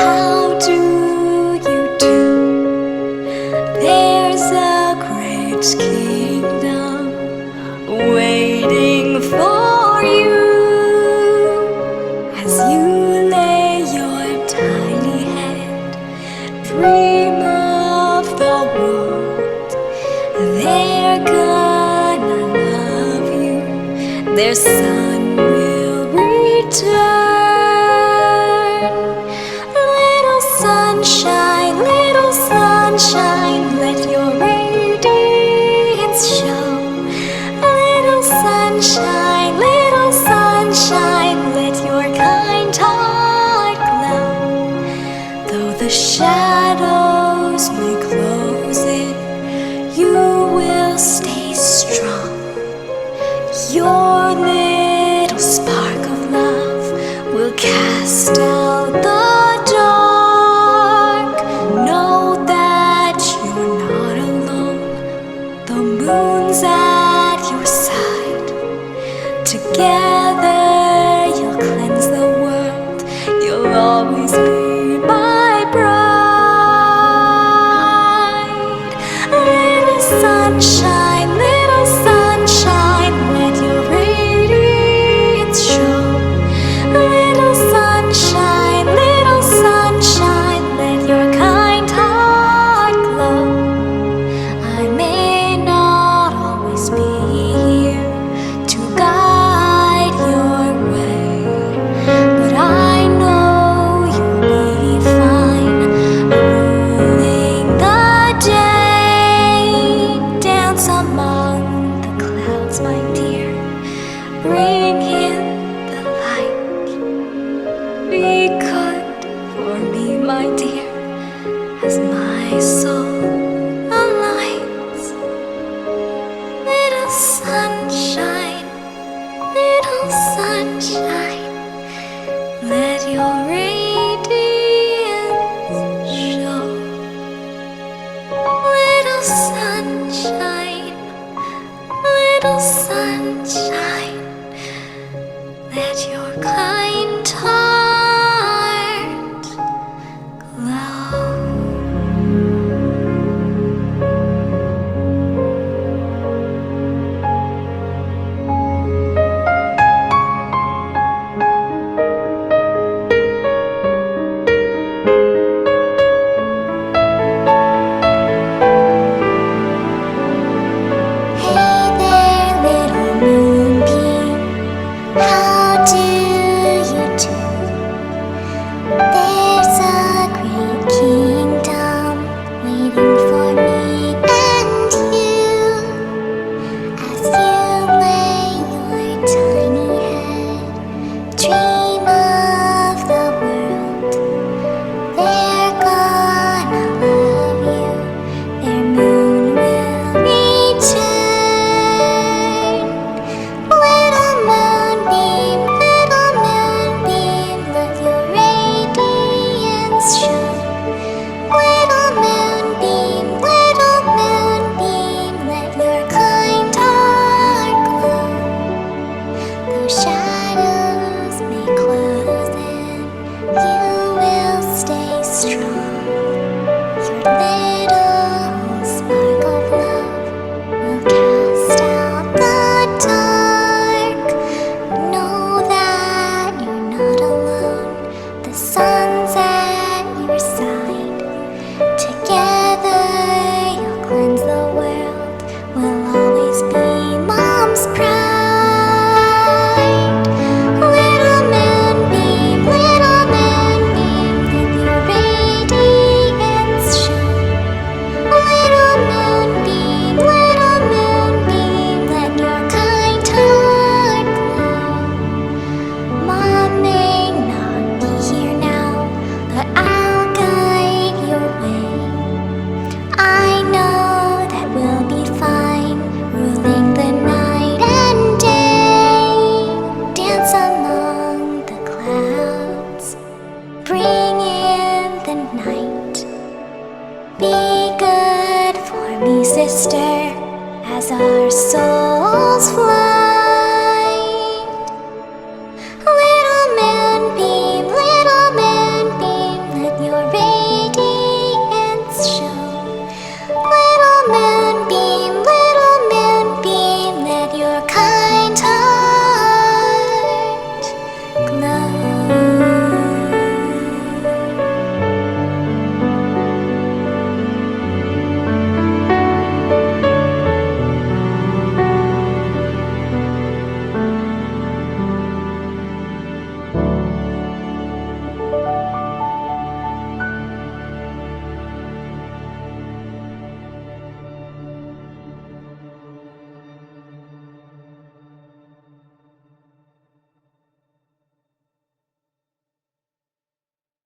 How do you do? There's a great kingdom waiting for you as you lay your tiny head. Dream of the world. They're gonna love you. Their sun will return. Little sunshine, let your radiance show. Little sunshine, let your kind heart glow. Though the shadows may close in, you will stay strong. Your little spark of love will cast out the dark. Know that you're not alone. The moon's at your side. Together you'll cleanse the world. You'll always be my bride. Little sunshine, let your radiance show. Little sunshine, let your kind heart glow. I may not always be here to guide your way, but I know you'll be fine ruling the day. Dance among the clouds, my dear. Bring in the light. Be good for me, my dear, as my soul alights. Little sunshine, let your radiance show. Little sunshine, let your kind heart glow. Hey there, little moonbeam, how do you do? There's a great kingdom waiting for me and you as you lay your tiny head. Dream of the world. They're gonna love you. Their moon will return. Little moonbeam, let your radiance show. Little moonbeam, let your kind heart glow. Though shadows may close in, you will stay strong. Your little spark of love will cast out the dark. Know that you're not alone. The sun's at your side. Together you'll cleanse the world. We'll always be mom's pride. Little moonbeam, let your radiance show. Little moonbeam, let your kind heart glow. Mom may not be here now, but I'll guide your way. I know that we'll be fine, ruling the night and day. Dance among the clouds, bring in the night. Be good for me, sister, as our souls fly.